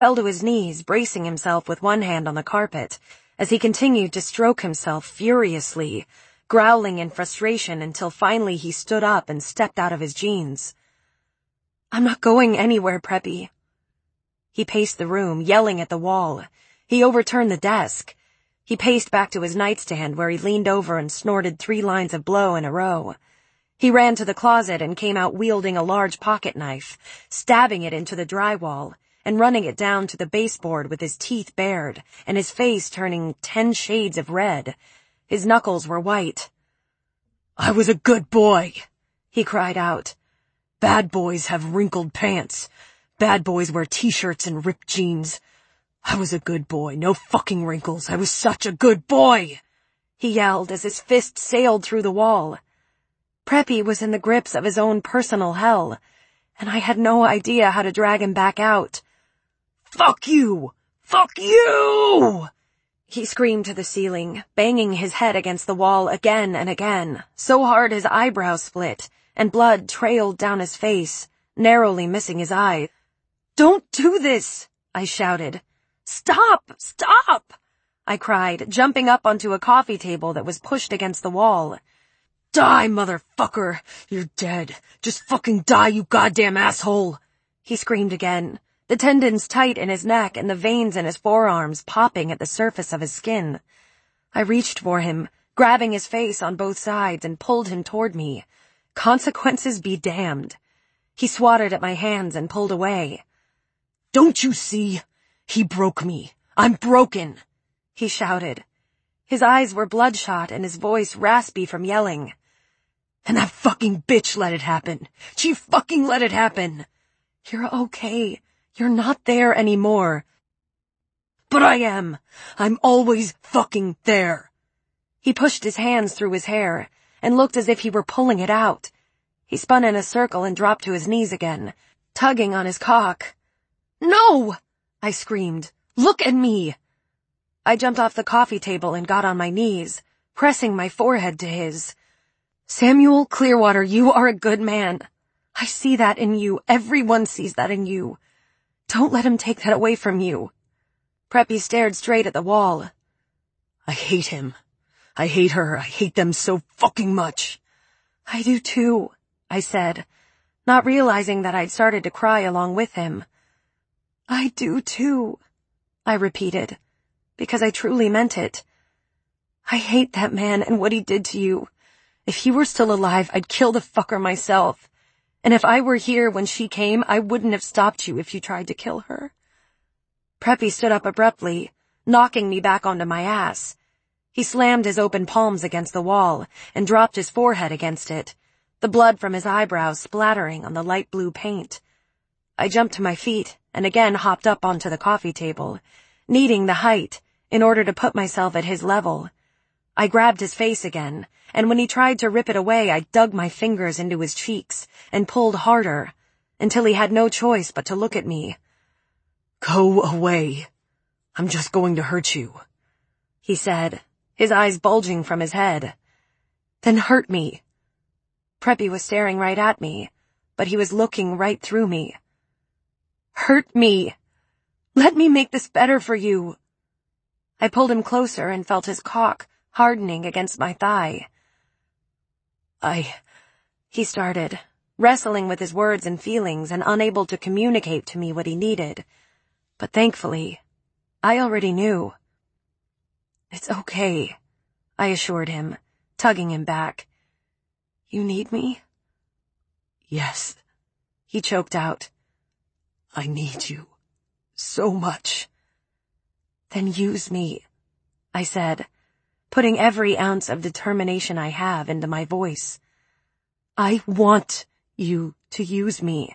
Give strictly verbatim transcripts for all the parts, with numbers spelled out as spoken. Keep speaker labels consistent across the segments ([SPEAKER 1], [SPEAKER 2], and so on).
[SPEAKER 1] fell to his knees, bracing himself with one hand on the carpet, as he continued to stroke himself furiously, growling in frustration until finally he stood up and stepped out of his jeans. "I'm not going anywhere, Preppy." He paced the room, yelling at the wall. He overturned the desk. He paced back to his nightstand where he leaned over and snorted three lines of blow in a row. He ran to the closet and came out wielding a large pocket knife, stabbing it into the drywall and running it down to the baseboard with his teeth bared and his face turning ten shades of red. His knuckles were white. "I was a good boy," he cried out. "Bad boys have wrinkled pants. Bad boys wear t-shirts and ripped jeans. I was a good boy, no fucking wrinkles. I was such a good boy," he yelled as his fist sailed through the wall. Preppy was in the grips of his own personal hell, and I had no idea how to drag him back out. "Fuck you! Fuck you!" he screamed to the ceiling, banging his head against the wall again and again, so hard his eyebrows split, and blood trailed down his face, narrowly missing his eye. "Don't do this!" I shouted. "Stop! Stop!" I cried, jumping up onto a coffee table that was pushed against the wall. "Die, motherfucker! You're dead. Just fucking die, you goddamn asshole!" he screamed again, the tendons tight in his neck and the veins in his forearms popping at the surface of his skin. I reached for him, grabbing his face on both sides, and pulled him toward me. Consequences be damned. He swatted at my hands and pulled away. "Don't you see? He broke me. I'm broken," he shouted. His eyes were bloodshot and his voice raspy from yelling. "And that fucking bitch let it happen. She fucking let it happen. You're okay. You're not there anymore." "But I am. I'm always fucking there." He pushed his hands through his hair and looked as if he were pulling it out. He spun in a circle and dropped to his knees again, tugging on his cock. "No!" I screamed. "Look at me!" I jumped off the coffee table and got on my knees, pressing my forehead to his. "Samuel Clearwater, you are a good man. I see that in you. Everyone sees that in you. Don't let him take that away from you." Preppy stared straight at the wall. "I hate him. I hate her. I hate them so fucking much." "I do too," I said, not realizing that I'd started to cry along with him. "I do too," I repeated, because I truly meant it. "I hate that man and what he did to you. If he were still alive, I'd kill the fucker myself. And if I were here when she came, I wouldn't have stopped you if you tried to kill her." Preppy stood up abruptly, knocking me back onto my ass. He slammed his open palms against the wall and dropped his forehead against it, the blood from his eyebrows splattering on the light blue paint. I jumped to my feet and again hopped up onto the coffee table, needing the height in order to put myself at his level. I grabbed his face again, and when he tried to rip it away, I dug my fingers into his cheeks and pulled harder, until he had no choice but to look at me. "Go away. I'm just going to hurt you," he said, his eyes bulging from his head. "Then hurt me." Preppy was staring right at me, but he was looking right through me. "Hurt me. Let me make this better for you." I pulled him closer and felt his cock hardening against my thigh. I... he started, wrestling with his words and feelings and unable to communicate to me what he needed. But thankfully, I already knew. "It's okay," I assured him, tugging him back. "You need me?" "Yes," he choked out. "I need you. So much." "Then use me," I said, putting every ounce of determination I have into my voice. "I want you to use me."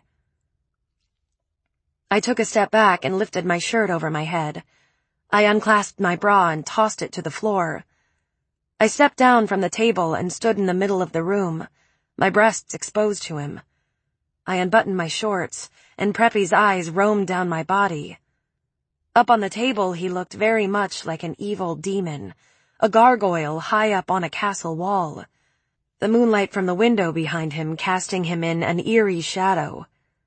[SPEAKER 1] I took a step back and lifted my shirt over my head. I unclasped my bra and tossed it to the floor. I stepped down from the table and stood in the middle of the room, my breasts exposed to him. I unbuttoned my shorts, and Preppy's eyes roamed down my body. Up on the table he looked very much like an evil demon, a gargoyle high up on a castle wall, the moonlight from the window behind him casting him in an eerie shadow.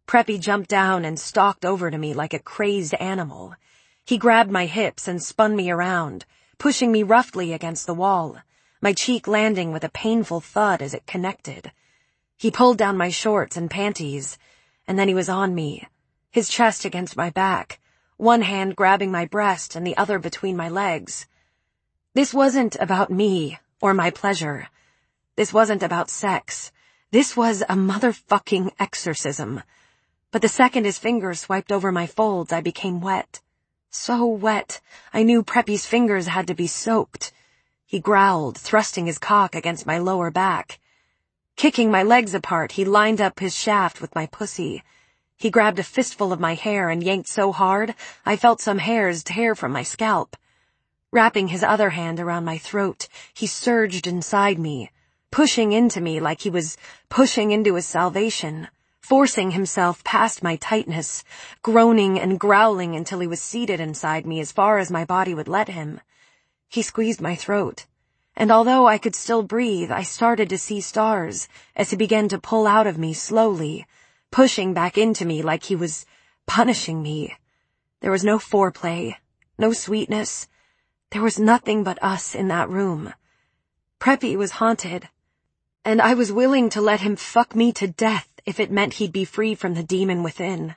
[SPEAKER 1] Preppy jumped down and stalked over to me like a crazed animal. He grabbed my hips and spun me around, pushing me roughly against the wall, my cheek landing with a painful thud as it connected. He pulled down my shorts and panties, and then he was on me, his chest against my back, one hand grabbing my breast and the other between my legs. This wasn't about me or my pleasure. This wasn't about sex. This was a motherfucking exorcism. But the second his fingers swiped over my folds, I became wet. So wet, I knew Preppy's fingers had to be soaked. He growled, thrusting his cock against my lower back. Kicking my legs apart, he lined up his shaft with my pussy. He grabbed a fistful of my hair and yanked so hard, I felt some hairs tear from my scalp. Wrapping his other hand around my throat, he surged inside me, pushing into me like he was pushing into his salvation, forcing himself past my tightness, groaning and growling until he was seated inside me as far as my body would let him. He squeezed my throat, and although I could still breathe, I started to see stars as he began to pull out of me slowly, pushing back into me like he was punishing me. There was no foreplay, no sweetness. There was nothing but us in that room. Preppy was haunted, and I was willing to let him fuck me to death if it meant he'd be free from the demon within.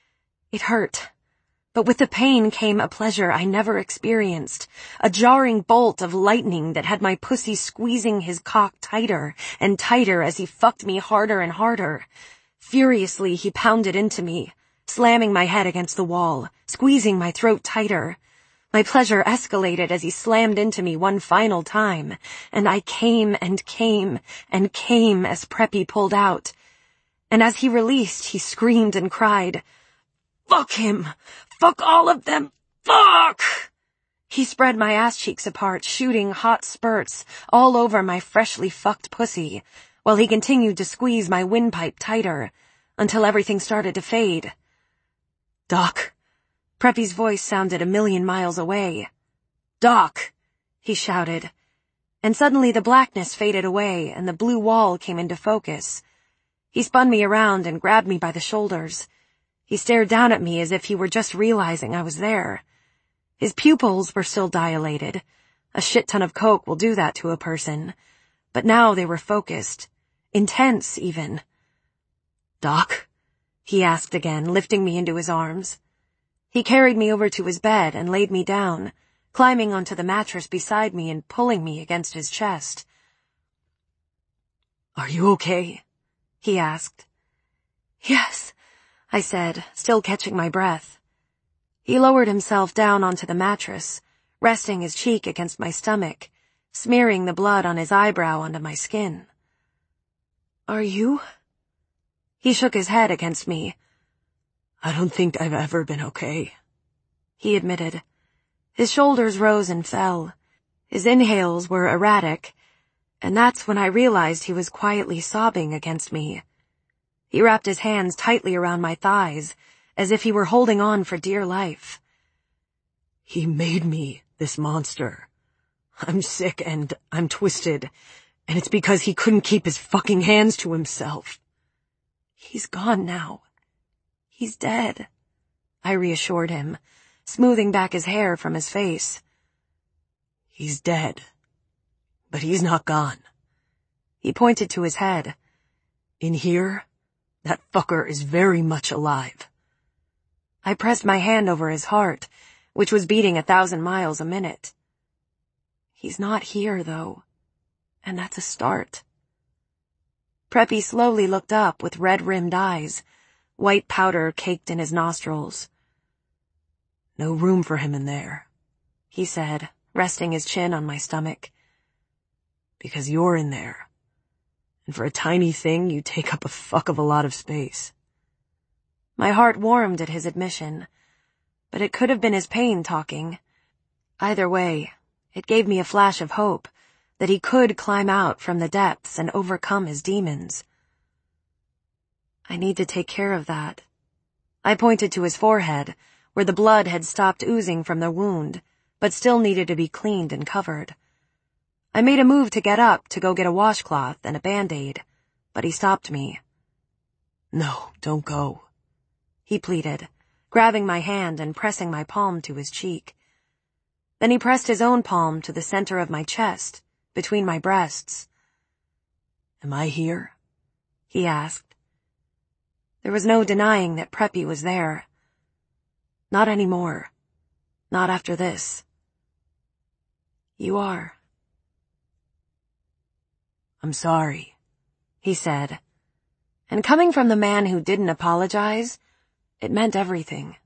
[SPEAKER 1] It hurt, but with the pain came a pleasure I never experienced, a jarring bolt of lightning that had my pussy squeezing his cock tighter and tighter as he fucked me harder and harder. Furiously, he pounded into me, slamming my head against the wall, squeezing my throat tighter. My pleasure escalated as he slammed into me one final time, and I came and came and came as Preppy pulled out. And as he released, he screamed and cried, "Fuck him! Fuck all of them! Fuck!" He spread my ass cheeks apart, shooting hot spurts all over my freshly fucked pussy, while he continued to squeeze my windpipe tighter, until everything started to fade. "Doc." Preppy's voice sounded a million miles away. "Doc!" he shouted. And suddenly the blackness faded away and the blue wall came into focus. He spun me around and grabbed me by the shoulders. He stared down at me as if he were just realizing I was there. His pupils were still dilated. A shit ton of coke will do that to a person. But now they were focused. Intense, even. "Doc?" he asked again, lifting me into his arms. He carried me over to his bed and laid me down, climbing onto the mattress beside me and pulling me against his chest. "Are you okay?" he asked. "Yes," I said, still catching my breath. He lowered himself down onto the mattress, resting his cheek against my stomach, smearing the blood on his eyebrow onto my skin. "Are you?" He shook his head against me. "I don't think I've ever been okay," he admitted. His shoulders rose and fell. His inhales were erratic, and that's when I realized he was quietly sobbing against me. He wrapped his hands tightly around my thighs, as if he were holding on for dear life. "He made me this monster. I'm sick and I'm twisted, and it's because he couldn't keep his fucking hands to himself." "He's gone now. He's dead," I reassured him, smoothing back his hair from his face. "He's dead. But he's not gone." He pointed to his head. "In here, that fucker is very much alive." I pressed my hand over his heart, which was beating a thousand miles a minute. "He's not here, though, and that's a start." Preppy slowly looked up with red-rimmed eyes, white powder caked in his nostrils. "No room for him in there," he said, resting his chin on my stomach. "Because you're in there. And for a tiny thing, you take up a fuck of a lot of space." My heart warmed at his admission, but it could have been his pain talking. Either way, it gave me a flash of hope that he could climb out from the depths and overcome his demons. "I need to take care of that." I pointed to his forehead, where the blood had stopped oozing from the wound, but still needed to be cleaned and covered. I made a move to get up to go get a washcloth and a Band-Aid, but he stopped me. "No, don't go," he pleaded, grabbing my hand and pressing my palm to his cheek. Then he pressed his own palm to the center of my chest, between my breasts. "Am I here?" he asked. There was no denying that Preppy was there. Not anymore. Not after this. "You are." "I'm sorry," he said. And coming from the man who didn't apologize, it meant everything.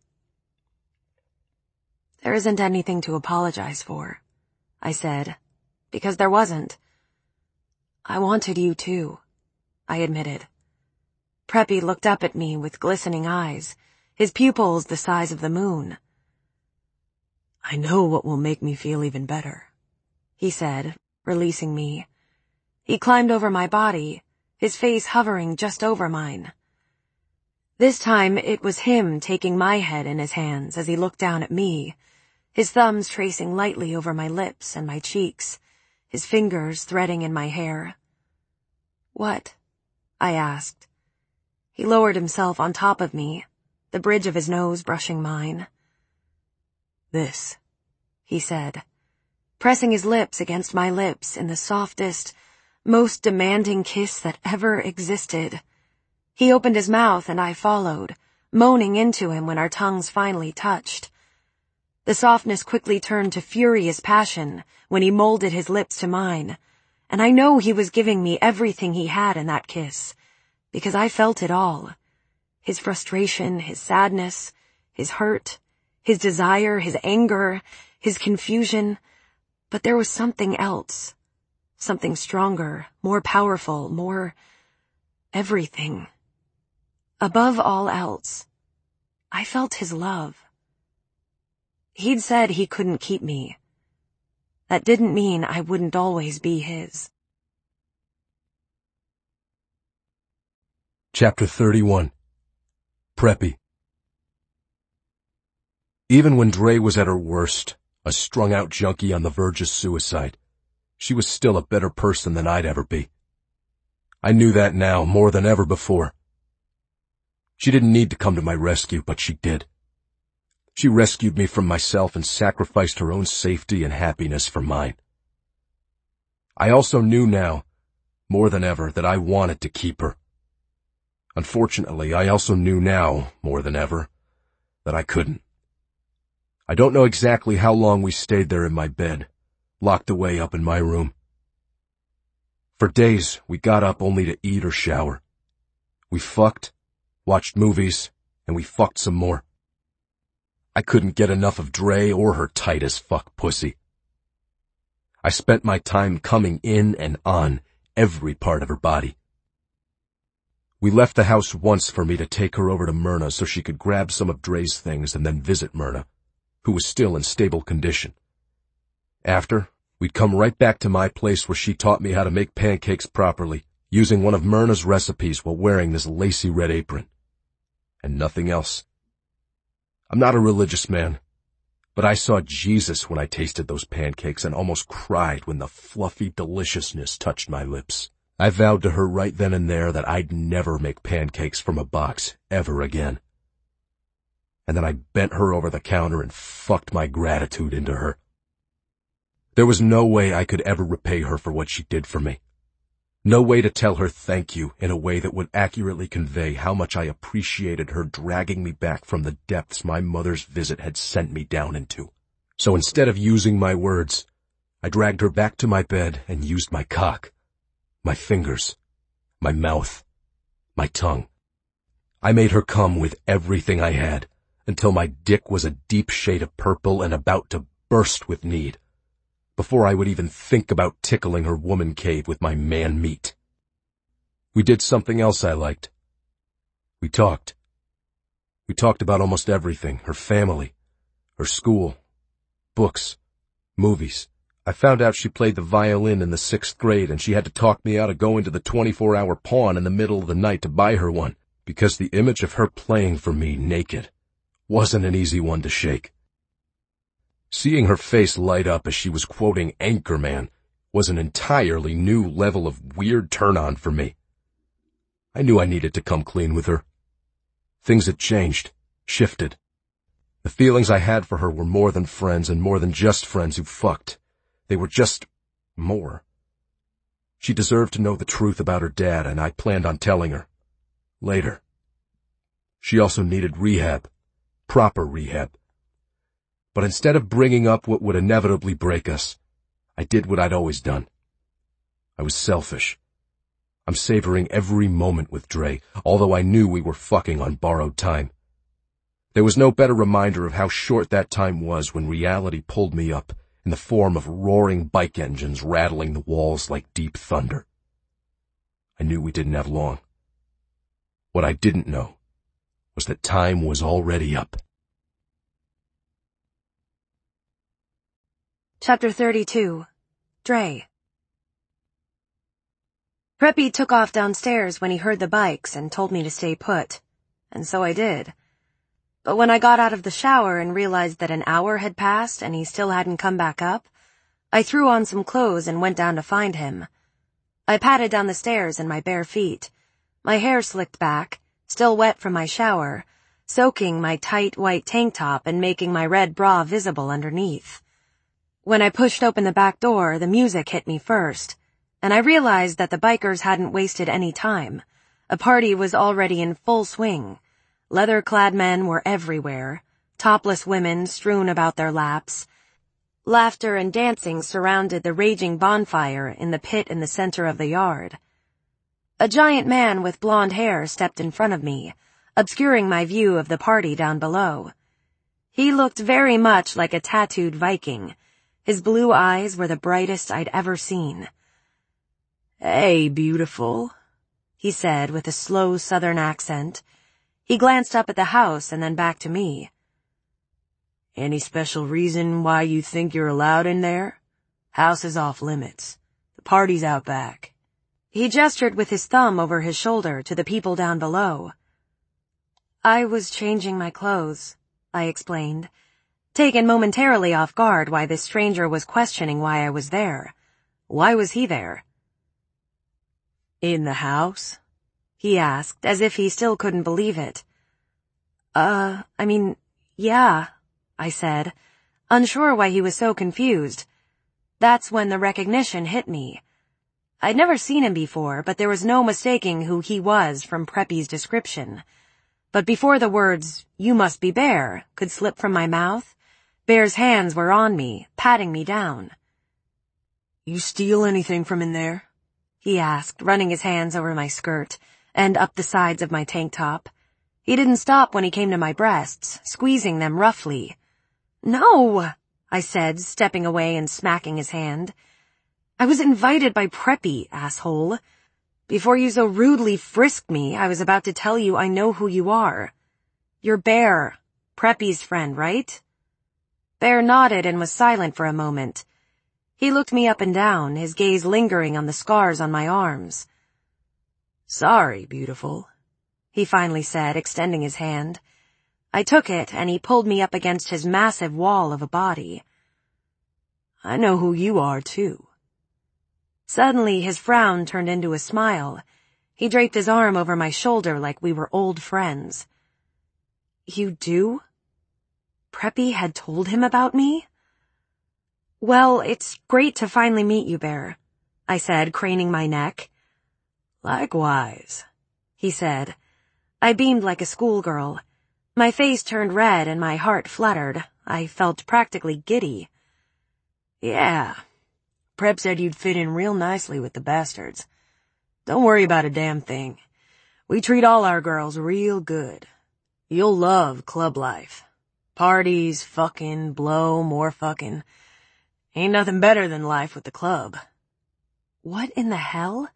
[SPEAKER 1] "There isn't anything to apologize for," I said, because there wasn't. "I wanted you too," I admitted. Preppy looked up at me with glistening eyes, his pupils the size of the moon. "I know what will make me feel even better," he said, releasing me. He climbed over my body, his face hovering just over mine. This time it was him taking my head in his hands as he looked down at me, his thumbs tracing lightly over my lips and my cheeks, his fingers threading in my hair. "What?" I asked. He lowered himself on top of me, the bridge of his nose brushing mine. "This," he said, pressing his lips against my lips in the softest, most demanding kiss that ever existed. He opened his mouth and I followed, moaning into him when our tongues finally touched. The softness quickly turned to furious passion when he molded his lips to mine, and I know he was giving me everything he had in that kiss, because I felt it all. His frustration, his sadness, his hurt, his desire, his anger, his confusion, but there was something else. Something stronger, more powerful, more everything. Above all else, I felt his love. He'd said he couldn't keep me. That didn't mean I wouldn't always be his.
[SPEAKER 2] Chapter thirty-one. Preppy. Even when Dre was at her worst, a strung-out junkie on the verge of suicide, she was still a better person than I'd ever be. I knew that now more than ever before. She didn't need to come to my rescue, but she did. She rescued me from myself and sacrificed her own safety and happiness for mine. I also knew now, more than ever, that I wanted to keep her. Unfortunately, I also knew now, more than ever, that I couldn't. I don't know exactly how long we stayed there in my bed, locked away up in my room. For days, we got up only to eat or shower. We fucked, watched movies, and we fucked some more. I couldn't get enough of Dre or her tight-as-fuck pussy. I spent my time coming in and on every part of her body. We left the house once for me to take her over to Myrna so she could grab some of Dre's things and then visit Myrna, who was still in stable condition. After, we'd come right back to my place where she taught me how to make pancakes properly, using one of Myrna's recipes while wearing this lacy red apron. And nothing else. I'm not a religious man, but I saw Jesus when I tasted those pancakes and almost cried when the fluffy deliciousness touched my lips. I vowed to her right then and there that I'd never make pancakes from a box ever again. And then I bent her over the counter and fucked my gratitude into her. There was no way I could ever repay her for what she did for me. No way to tell her thank you in a way that would accurately convey how much I appreciated her dragging me back from the depths my mother's visit had sent me down into. So instead of using my words, I dragged her back to my bed and used my cock, my fingers, my mouth, my tongue. I made her come with everything I had, until my dick was a deep shade of purple and about to burst with need, before I would even think about tickling her woman cave with my man meat. We did something else I liked. We talked. We talked about almost everything, her family, her school, books, movies. I found out she played the violin in the sixth grade and she had to talk me out of going to the twenty-four hour pawn in the middle of the night to buy her one, because the image of her playing for me naked wasn't an easy one to shake. Seeing her face light up as she was quoting Anchorman was an entirely new level of weird turn-on for me. I knew I needed to come clean with her. Things had changed, shifted. The feelings I had for her were more than friends and more than just friends who fucked. They were just more. She deserved to know the truth about her dad, and I planned on telling her. Later. She also needed rehab. Proper rehab. But instead of bringing up what would inevitably break us, I did what I'd always done. I was selfish. I'm savoring every moment with Dre, although I knew we were fucking on borrowed time. There was no better reminder of how short that time was when reality pulled me up in the form of roaring bike engines rattling the walls like deep thunder. I knew we didn't have long. What I didn't know was that time was already up.
[SPEAKER 1] Chapter thirty-two. Dre. Preppy took off downstairs when he heard the bikes and told me to stay put, and so I did. But when I got out of the shower and realized that an hour had passed and he still hadn't come back up, I threw on some clothes and went down to find him. I padded down the stairs in my bare feet, my hair slicked back, still wet from my shower, soaking my tight white tank top and making my red bra visible underneath. When I pushed open the back door, the music hit me first, and I realized that the bikers hadn't wasted any time. A party was already in full swing. Leather-clad men were everywhere, topless women strewn about their laps. Laughter and dancing surrounded the raging bonfire in the pit in the center of the yard. A giant man with blonde hair stepped in front of me, obscuring my view of the party down below. He looked very much like a tattooed Viking. His blue eyes were the brightest I'd ever seen. "Hey, beautiful," he said with a slow southern accent. He glanced up at the house and then back to me. "Any special reason why you think you're allowed in there? House is off limits. The party's out back." He gestured with his thumb over his shoulder to the people down below. "I was changing my clothes," I explained, taken momentarily off guard why this stranger was questioning why I was there. Why was he there? "In the house?" he asked, as if he still couldn't believe it. Uh, I mean, yeah, I said, unsure why he was so confused. That's when the recognition hit me. I'd never seen him before, but there was no mistaking who he was from Preppy's description. But before the words, "You must be Bear," could slip from my mouth, Bear's hands were on me, patting me down. "You steal anything from in there?" he asked, running his hands over my skirt and up the sides of my tank top. He didn't stop when he came to my breasts, squeezing them roughly. "No," I said, stepping away and smacking his hand. "I was invited by Preppy, asshole. Before you so rudely frisked me, I was about to tell you I know who you are. You're Bear, Preppy's friend, right?" Bear nodded and was silent for a moment. He looked me up and down, his gaze lingering on the scars on my arms. "Sorry, beautiful," he finally said, extending his hand. I took it, and he pulled me up against his massive wall of a body. "I know who you are, too." Suddenly, his frown turned into a smile. He draped his arm over my shoulder like we were old friends. "You do?" Preppy had told him about me? "Well, it's great to finally meet you, Bear," I said, craning my neck. "Likewise," he said. I beamed like a schoolgirl. My face turned red and my heart fluttered. I felt practically giddy. "Yeah, Prep said you'd fit in real nicely with the bastards. Don't worry about a damn thing. We treat all our girls real good. You'll love club life. Parties, fucking, blow, more fucking. Ain't nothing better than life with the club." What in the hell?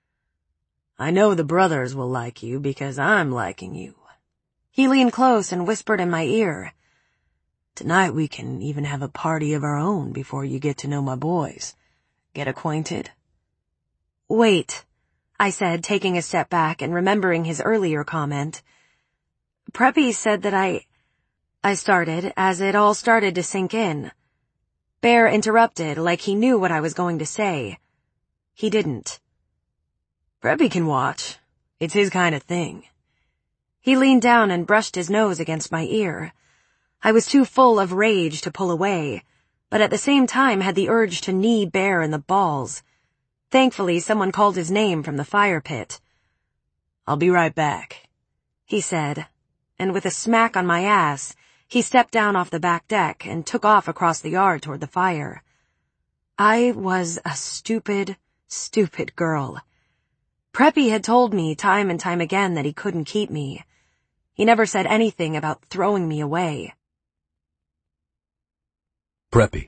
[SPEAKER 1] "I know the brothers will like you because I'm liking you." He leaned close and whispered in my ear. "Tonight we can even have a party of our own before you get to know my boys. Get acquainted." "Wait," I said, taking a step back and remembering his earlier comment. "Preppy said that I—" I started, as it all started to sink in. Bear interrupted, like he knew what I was going to say. He didn't. "Preppy can watch. It's his kind of thing." He leaned down and brushed his nose against my ear. I was too full of rage to pull away, but at the same time had the urge to knee Bear in the balls. Thankfully, someone called his name from the fire pit. "I'll be right back," he said, and with a smack on my ass, he stepped down off the back deck and took off across the yard toward the fire. I was a stupid, stupid girl. Preppy had told me time and time again that he couldn't keep me. He never said anything about throwing me away.
[SPEAKER 2] Preppy.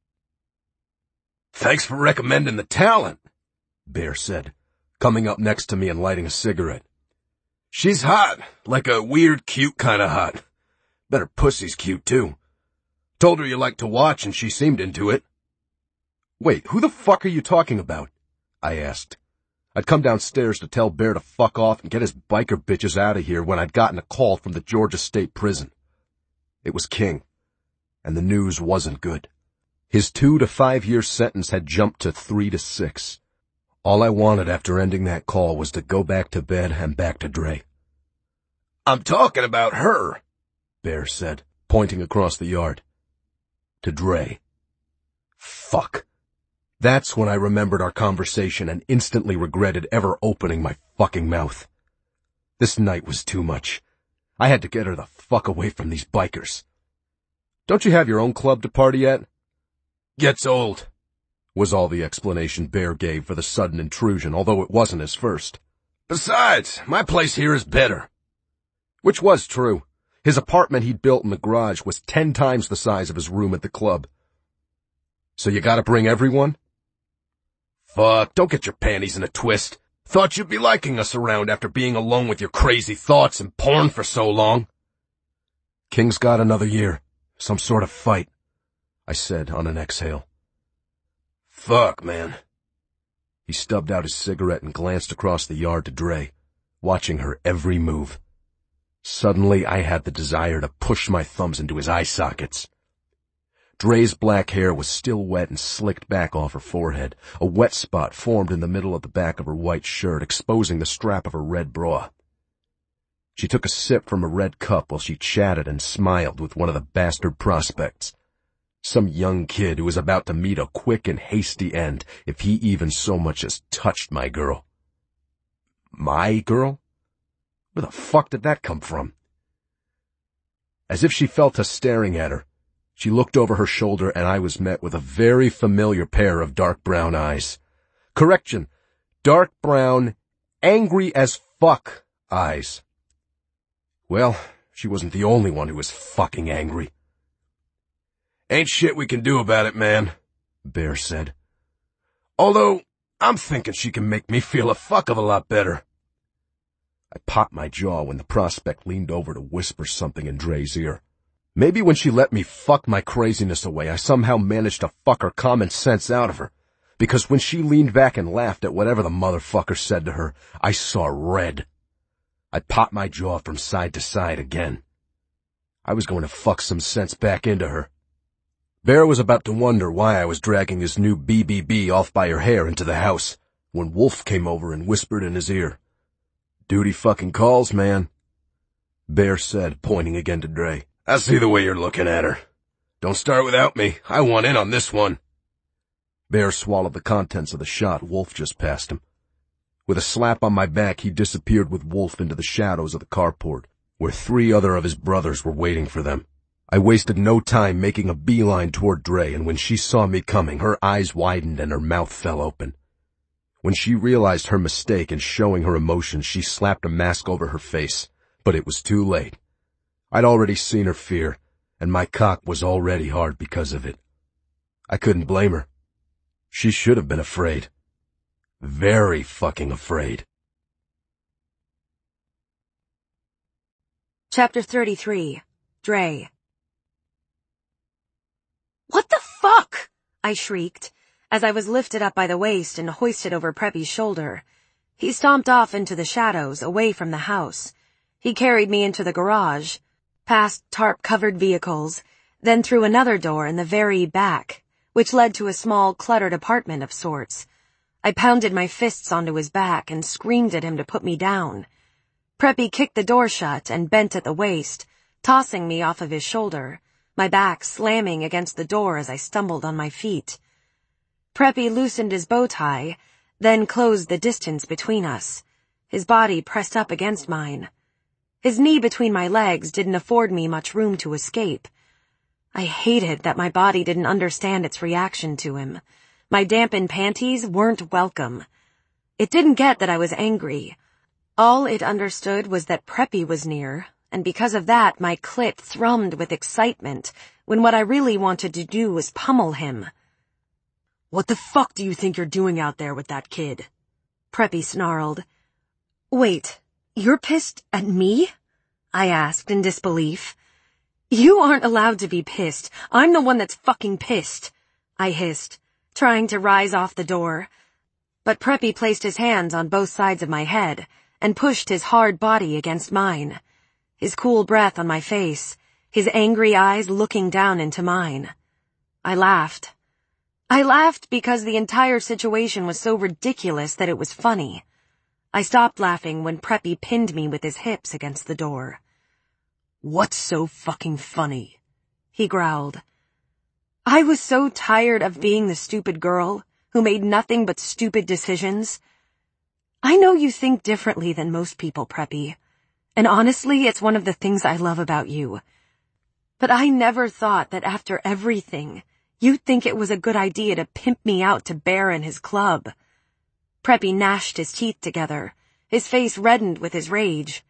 [SPEAKER 2] "Thanks for recommending the talent," Bear said, coming up next to me and lighting a cigarette. "She's hot, like a weird, cute kind of hot. Bet her pussy's cute, too. Told her you like to watch and she seemed into it." "Wait, who the fuck are you talking about?" I asked. I'd come downstairs to tell Bear to fuck off and get his biker bitches out of here when I'd gotten a call from the Georgia State Prison. It was King, and the news wasn't good. His two to five year sentence had jumped to three to six. All I wanted after ending that call was to go back to bed and back to Dre. "I'm talking about her," Bear said, pointing across the yard. To Dre. Fuck. That's when I remembered our conversation and instantly regretted ever opening my fucking mouth. This night was too much. I had to get her the fuck away from these bikers. "Don't you have your own club to party at?" "Gets old," was all the explanation Bear gave for the sudden intrusion, although it wasn't his first. "Besides, my place here is better." Which was true. His apartment he'd built in the garage was ten times the size of his room at the club. "So you gotta bring everyone?" "Fuck, don't get your panties in a twist. Thought you'd be liking us around after being alone with your crazy thoughts and porn for so long." "King's got another year. Some sort of fight," I said on an exhale. "Fuck, man." He stubbed out his cigarette and glanced across the yard to Dre, watching her every move. Suddenly, I had the desire to push my thumbs into his eye sockets. Dre's black hair was still wet and slicked back off her forehead. A wet spot formed in the middle of the back of her white shirt, exposing the strap of her red bra. She took a sip from a red cup while she chatted and smiled with one of the bastard prospects. Some young kid who was about to meet a quick and hasty end if he even so much as touched my girl. My girl? Where the fuck did that come from? As if she felt us staring at her, she looked over her shoulder and I was met with a very familiar pair of dark brown eyes. Correction, dark brown, angry as fuck eyes. Well, she wasn't the only one who was fucking angry. "Ain't shit we can do about it, man," Bear said. "Although, I'm thinking she can make me feel a fuck of a lot better." I popped my jaw when the prospect leaned over to whisper something in Dre's ear. Maybe when she let me fuck my craziness away, I somehow managed to fuck her common sense out of her, because when she leaned back and laughed at whatever the motherfucker said to her, I saw red. I popped my jaw from side to side again. I was going to fuck some sense back into her. Bear was about to wonder why I was dragging his new B B B off by her hair into the house, when Wolf came over and whispered in his ear. "Duty fucking calls, man," Bear said, pointing again to Dre. "I see the way you're looking at her. Don't start without me. I want in on this one." Bear swallowed the contents of the shot Wolf just passed him. With a slap on my back, he disappeared with Wolf into the shadows of the carport, where three other of his brothers were waiting for them. I wasted no time making a beeline toward Dre, and when she saw me coming, her eyes widened and her mouth fell open. When she realized her mistake and showing her emotions, she slapped a mask over her face, but it was too late. I'd already seen her fear, and my cock was already hard because of it. I couldn't blame her. She should have been afraid. Very fucking afraid.
[SPEAKER 1] Chapter thirty-three. Dre. "What the fuck?" I shrieked, as I was lifted up by the waist and hoisted over Preppy's shoulder. He stomped off into the shadows, away from the house. He carried me into the garage, past tarp-covered vehicles, then through another door in the very back, which led to a small, cluttered apartment of sorts. I pounded my fists onto his back and screamed at him to put me down. Preppy kicked the door shut and bent at the waist, tossing me off of his shoulder, my back slamming against the door as I stumbled on my feet. Preppy loosened his bow tie, then closed the distance between us, his body pressed up against mine. His knee between my legs didn't afford me much room to escape. I hated that my body didn't understand its reaction to him. My dampened panties weren't welcome. It didn't get that I was angry. All it understood was that Preppy was near, and because of that my clit thrummed with excitement when what I really wanted to do was pummel him.
[SPEAKER 3] "What the fuck do you think you're doing out there with that kid?"
[SPEAKER 1] Preppy snarled. "Wait, you're pissed at me?" I asked in disbelief. "You aren't allowed to be pissed. I'm the one that's fucking pissed," I hissed, trying to rise off the door. But Preppy placed his hands on both sides of my head and pushed his hard body against mine, his cool breath on my face, his angry eyes looking down into mine. I laughed. I laughed because the entire situation was so ridiculous that it was funny. I stopped laughing when Preppy pinned me with his hips against the door.
[SPEAKER 3] "What's so fucking funny?"
[SPEAKER 1] he growled. I was so tired of being the stupid girl who made nothing but stupid decisions. I know you think differently than most people, Preppy, and honestly, it's one of the things I love about you. But I never thought that after everything, you'd think it was a good idea to pimp me out to Bear and his club. Preppy gnashed his teeth together, his face reddened with his rage.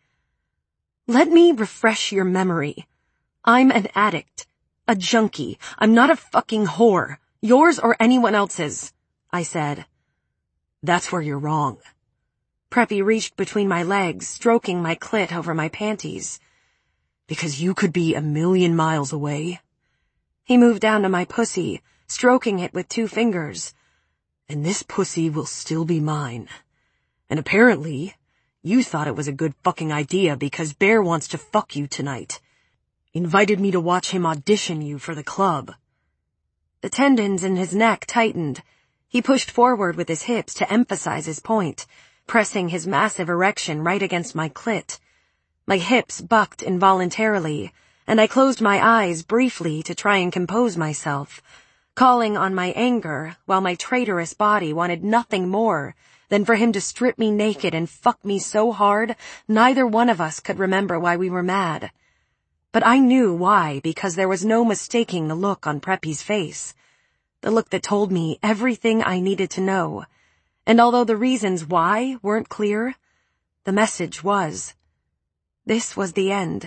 [SPEAKER 1] Let me refresh your memory. I'm an addict, a junkie. I'm not a fucking whore, yours or anyone else's, I said.
[SPEAKER 3] That's where you're wrong.
[SPEAKER 1] Preppy reached between my legs, stroking my clit over my panties.
[SPEAKER 3] Because you could be a million miles away.
[SPEAKER 1] He moved down to my pussy, stroking it with two fingers.
[SPEAKER 3] And this pussy will still be mine. And apparently, you thought it was a good fucking idea because Bear wants to fuck you tonight. Invited me to watch him audition you for the club.
[SPEAKER 1] The tendons in his neck tightened. He pushed forward with his hips to emphasize his point, pressing his massive erection right against my clit. My hips bucked involuntarily, and I closed my eyes briefly to try and compose myself, calling on my anger while my traitorous body wanted nothing more than for him to strip me naked and fuck me so hard neither one of us could remember why we were mad. But I knew why because there was no mistaking the look on Preppy's face, the look that told me everything I needed to know. And although the reasons why weren't clear, the message was. This was the end.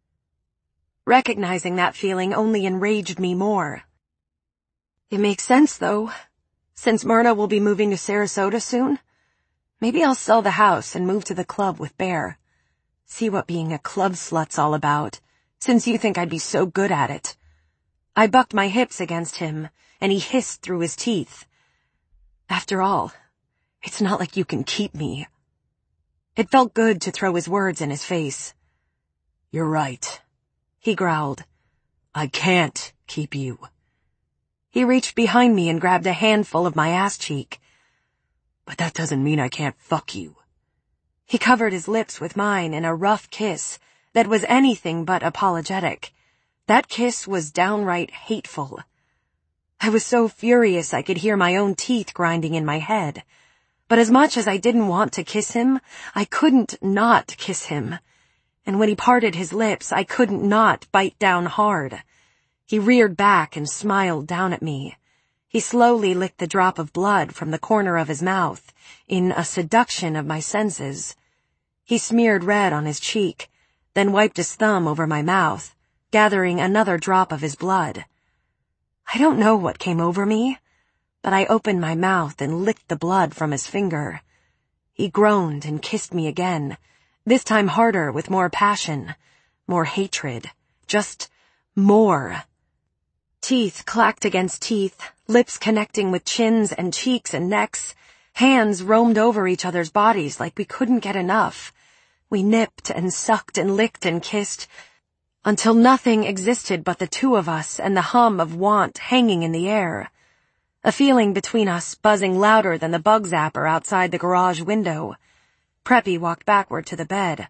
[SPEAKER 1] Recognizing that feeling only enraged me more. It makes sense, though. Since Myrna will be moving to Sarasota soon, maybe I'll sell the house and move to the club with Bear. See what being a club slut's all about, since you think I'd be so good at it. I bucked my hips against him, and he hissed through his teeth. After all, it's not like you can keep me. It felt good to throw his words in his face.
[SPEAKER 3] You're right,
[SPEAKER 1] he growled.
[SPEAKER 3] I can't keep you.
[SPEAKER 1] He reached behind me and grabbed a handful of my ass cheek.
[SPEAKER 3] But that doesn't mean I can't fuck you.
[SPEAKER 1] He covered his lips with mine in a rough kiss that was anything but apologetic. That kiss was downright hateful. I was so furious I could hear my own teeth grinding in my head. But as much as I didn't want to kiss him, I couldn't not kiss him. And when he parted his lips, I couldn't not bite down hard. He reared back and smiled down at me. He slowly licked the drop of blood from the corner of his mouth, in a seduction of my senses. He smeared red on his cheek, then wiped his thumb over my mouth, gathering another drop of his blood. I don't know what came over me, but I opened my mouth and licked the blood from his finger. He groaned and kissed me again, this time harder with more passion, more hatred, just more. Teeth clacked against teeth, lips connecting with chins and cheeks and necks. Hands roamed over each other's bodies like we couldn't get enough. We nipped and sucked and licked and kissed, until nothing existed but the two of us and the hum of want hanging in the air. A feeling between us buzzing louder than the bug zapper outside the garage window. Preppy walked backward to the bed,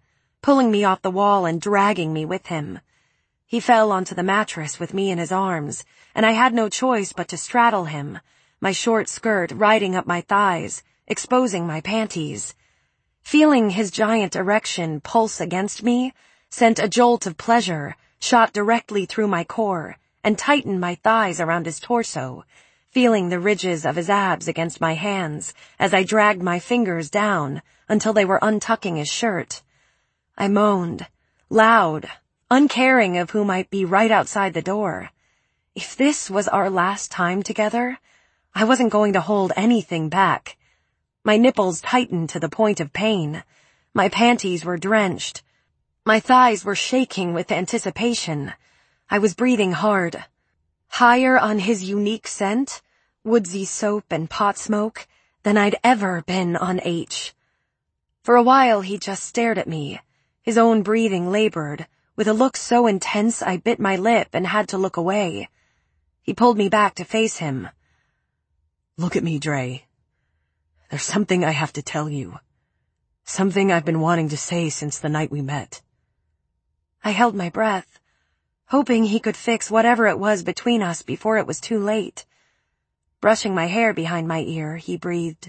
[SPEAKER 1] pulling me off the wall and dragging me with him. He fell onto the mattress with me in his arms, and I had no choice but to straddle him, my short skirt riding up my thighs, exposing my panties. Feeling his giant erection pulse against me sent a jolt of pleasure, shot directly through my core, and tightened my thighs around his torso, feeling the ridges of his abs against my hands as I dragged my fingers down until they were untucking his shirt. I moaned, loud, uncaring of who might be right outside the door. If this was our last time together, I wasn't going to hold anything back. My nipples tightened to the point of pain. My panties were drenched. My thighs were shaking with anticipation. I was breathing hard. Higher on his unique scent, woodsy soap and pot smoke, than I'd ever been on H. For a while he just stared at me, his own breathing labored, with a look so intense I bit my lip and had to look away. He pulled me back to face him.
[SPEAKER 3] Look at me, Dre. There's something I have to tell you. Something I've been wanting to say since the night we met.
[SPEAKER 1] I held my breath, hoping he could fix whatever it was between us before it was too late. Brushing my hair behind my ear, he breathed.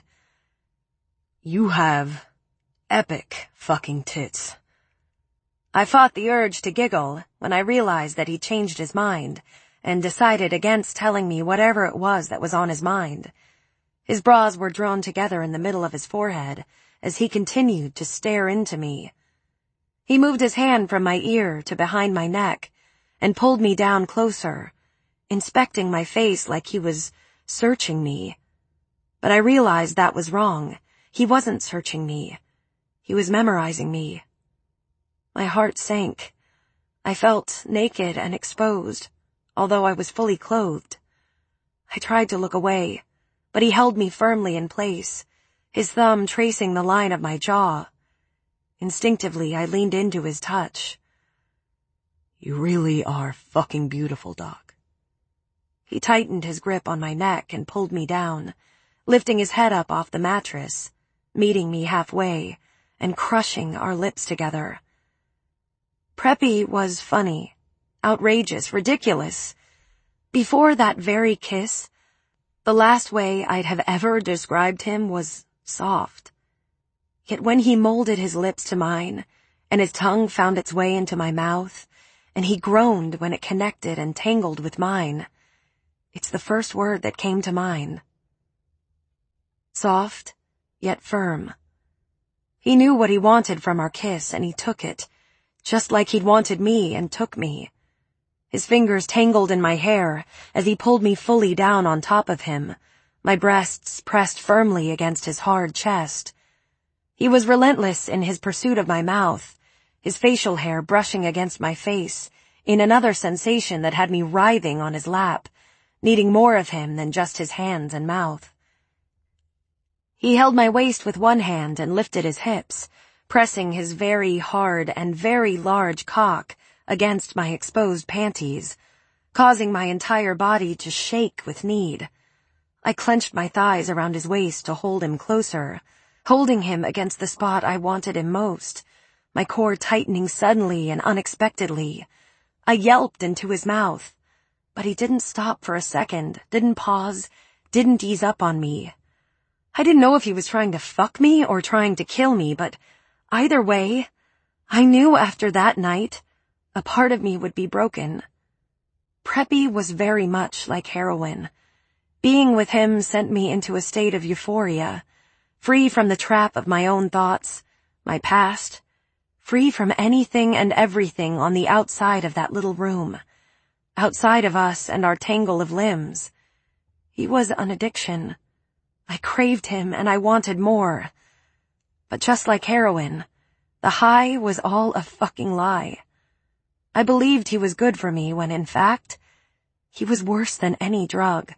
[SPEAKER 3] You have epic fucking tits.
[SPEAKER 1] I fought the urge to giggle when I realized that he changed his mind and decided against telling me whatever it was that was on his mind. His brows were drawn together in the middle of his forehead as he continued to stare into me. He moved his hand from my ear to behind my neck and pulled me down closer, inspecting my face like he was searching me. But I realized that was wrong. He wasn't searching me. He was memorizing me. My heart sank. I felt naked and exposed, although I was fully clothed. I tried to look away, but he held me firmly in place, his thumb tracing the line of my jaw. Instinctively, I leaned into his touch.
[SPEAKER 3] You really are fucking beautiful, Doc.
[SPEAKER 1] He tightened his grip on my neck and pulled me down, lifting his head up off the mattress, meeting me halfway, and crushing our lips together. Preppy was funny, outrageous, ridiculous. Before that very kiss, the last way I'd have ever described him was soft. Yet when he molded his lips to mine, and his tongue found its way into my mouth, and he groaned when it connected and tangled with mine, it's the first word that came to mind. Soft, yet firm. He knew what he wanted from our kiss, and he took it, just like he'd wanted me and took me. His fingers tangled in my hair as he pulled me fully down on top of him, my breasts pressed firmly against his hard chest. He was relentless in his pursuit of my mouth, his facial hair brushing against my face in another sensation that had me writhing on his lap, needing more of him than just his hands and mouth. He held my waist with one hand and lifted his hips, pressing his very hard and very large cock against my exposed panties, causing my entire body to shake with need. I clenched my thighs around his waist to hold him closer, holding him against the spot I wanted him most, my core tightening suddenly and unexpectedly. I yelped into his mouth, but he didn't stop for a second, didn't pause, didn't ease up on me. I didn't know if he was trying to fuck me or trying to kill me, but either way, I knew after that night, a part of me would be broken. Preppy was very much like heroin. Being with him sent me into a state of euphoria, free from the trap of my own thoughts, my past, free from anything and everything on the outside of that little room, outside of us and our tangle of limbs. He was an addiction. I craved him and I wanted more. But just like heroin, the high was all a fucking lie. I believed he was good for me when, in fact, he was worse than any drug.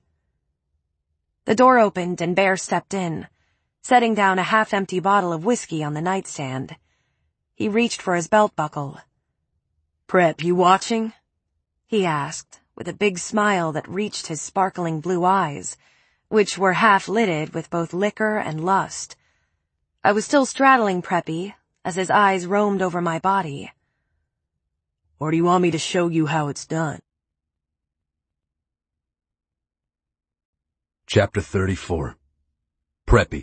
[SPEAKER 1] The door opened and Bear stepped in, setting down a half-empty bottle of whiskey on the nightstand. He reached for his belt buckle.
[SPEAKER 3] "Prep, you watching?"
[SPEAKER 1] he asked, with a big smile that reached his sparkling blue eyes, which were half-lidded with both liquor and lust. I was still straddling Preppy, as his eyes roamed over my body.
[SPEAKER 3] Or do you want me to show you how it's done?
[SPEAKER 2] Chapter thirty-four. Preppy.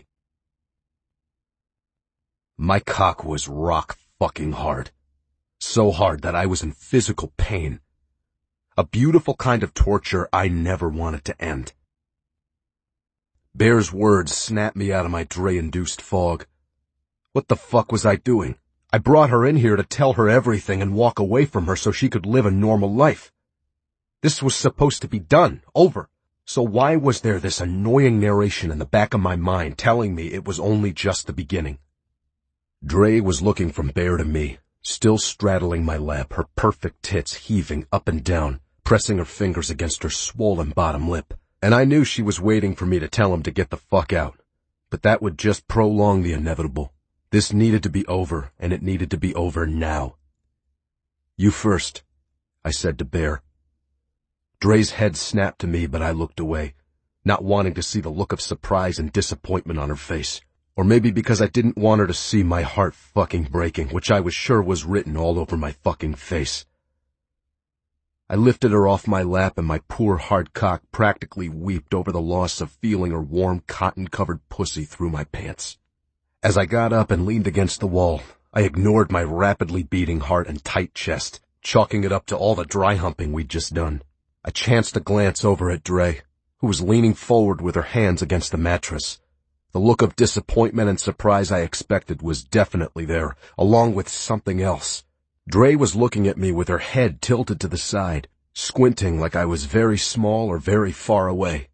[SPEAKER 2] My cock was rock fucking hard. So hard that I was in physical pain. A beautiful kind of torture I never wanted to end. Bear's words snapped me out of my Dre-induced fog. What the fuck was I doing? I brought her in here to tell her everything and walk away from her so she could live a normal life. This was supposed to be done, over. So why was there this annoying narration in the back of my mind telling me it was only just the beginning? Dre was looking from Bear to me, still straddling my lap, her perfect tits heaving up and down, pressing her fingers against her swollen bottom lip. And I knew she was waiting for me to tell him to get the fuck out. But that would just prolong the inevitable. This needed to be over, and it needed to be over now. You first, I said to Bear. Dre's head snapped to me, but I looked away, not wanting to see the look of surprise and disappointment on her face. Or maybe because I didn't want her to see my heart fucking breaking, which I was sure was written all over my fucking face. I lifted her off my lap and my poor hard cock practically weeped over the loss of feeling her warm cotton-covered pussy through my pants. As I got up and leaned against the wall, I ignored my rapidly beating heart and tight chest, chalking it up to all the dry humping we'd just done. I chanced a glance over at Dre, who was leaning forward with her hands against the mattress. The look of disappointment and surprise I expected was definitely there, along with something else. Dre was looking at me with her head tilted to the side, squinting like I was very small or very far away.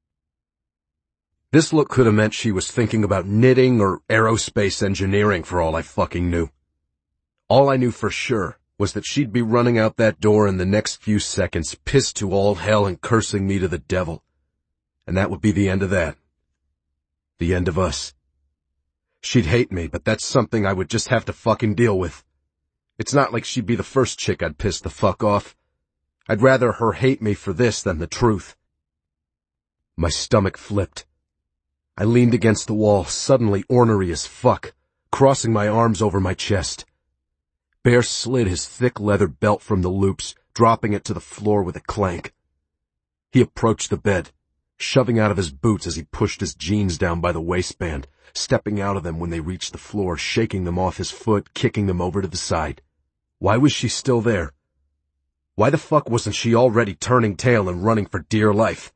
[SPEAKER 2] This look could have meant she was thinking about knitting or aerospace engineering for all I fucking knew. All I knew for sure was that she'd be running out that door in the next few seconds, pissed to all hell and cursing me to the devil. And that would be the end of that. The end of us. She'd hate me, but that's something I would just have to fucking deal with. It's not like she'd be the first chick I'd piss the fuck off. I'd rather her hate me for this than the truth. My stomach flipped. I leaned against the wall, suddenly ornery as fuck, crossing my arms over my chest. Bear slid his thick leather belt from the loops, dropping it to the floor with a clank. He approached the bed, shoving out of his boots as he pushed his jeans down by the waistband, stepping out of them when they reached the floor, shaking them off his foot, kicking them over to the side. Why was she still there? Why the fuck wasn't she already turning tail and running for dear life?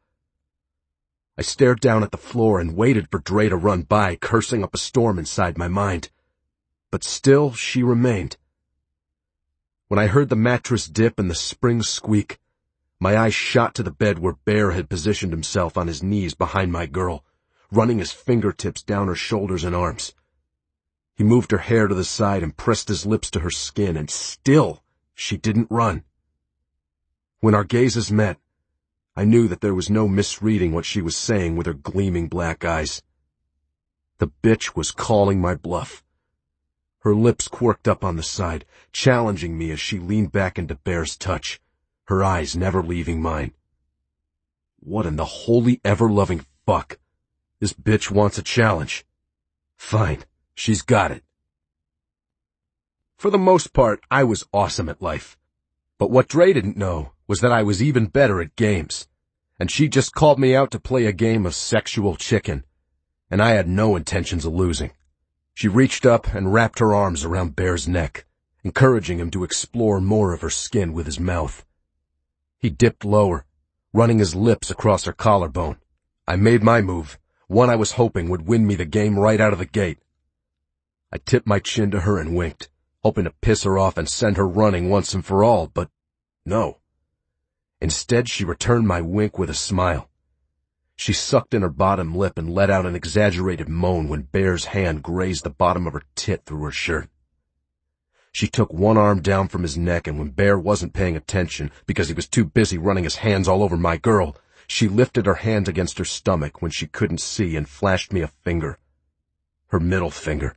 [SPEAKER 2] I stared down at the floor and waited for Dre to run by, cursing up a storm inside my mind. But still she remained. When I heard the mattress dip and the springs squeak, my eyes shot to the bed where Bear had positioned himself on his knees behind my girl, running his fingertips down her shoulders and arms. He moved her hair to the side and pressed his lips to her skin, and still she didn't run. When our gazes met, I knew that there was no misreading what she was saying with her gleaming black eyes. The bitch was calling my bluff. Her lips quirked up on the side, challenging me as she leaned back into Bear's touch, her eyes never leaving mine. What in the holy ever-loving fuck? This bitch wants a challenge. Fine, she's got it. For the most part, I was awesome at life. But what Dre didn't know was that I was even better at games, and she just called me out to play a game of sexual chicken, and I had no intentions of losing. She reached up and wrapped her arms around Bear's neck, encouraging him to explore more of her skin with his mouth. He dipped lower, running his lips across her collarbone. I made my move, one I was hoping would win me the game right out of the gate. I tipped my chin to her and winked, hoping to piss her off and send her running once and for all, but no. Instead, she returned my wink with a smile. She sucked in her bottom lip and let out an exaggerated moan when Bear's hand grazed the bottom of her tit through her shirt. She took one arm down from his neck, and when Bear wasn't paying attention because he was too busy running his hands all over my girl, she lifted her hand against her stomach when she couldn't see and flashed me a finger. Her middle finger.